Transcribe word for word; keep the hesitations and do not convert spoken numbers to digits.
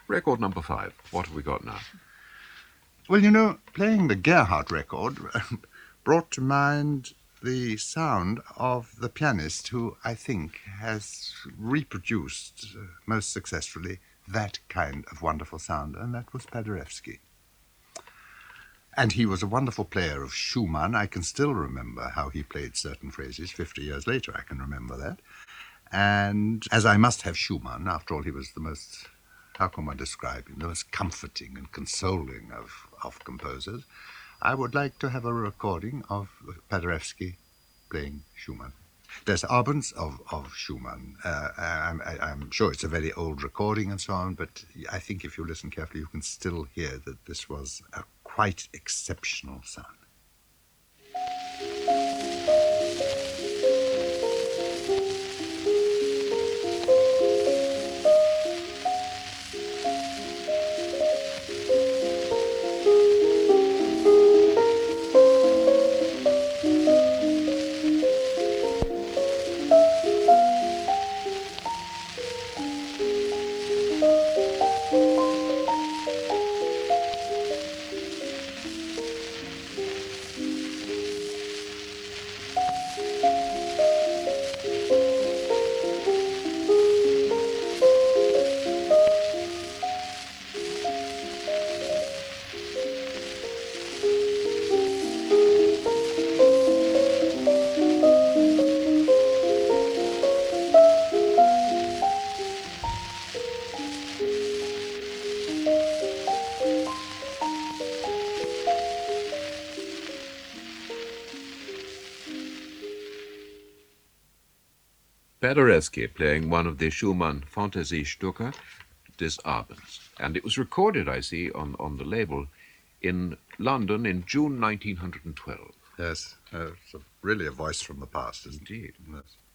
Record number five. What have we got now? Well, you know, playing the Gerhardt record brought to mind the sound of the pianist who, I think, has reproduced uh, most successfully that kind of wonderful sound, and that was Paderewski. And he was a wonderful player of Schumann. I can still remember how he played certain phrases. Fifty years later, I can remember that. And as I must have Schumann, after all, he was the most, how can one describe him, the most comforting and consoling of, of composers, I would like to have a recording of Paderewski playing Schumann. Des Abends of, of Schumann. Uh, I'm, I, I'm sure it's a very old recording and so on, but I think if you listen carefully, you can still hear that this was a quite exceptional sound. Paderewski playing one of the Schumann Fantasiestücke des Abends. And it was recorded, I see, on, on the label in London in June nineteen twelve. Yes, uh, it's a, really a voice from the past, isn't it? Indeed. Yes.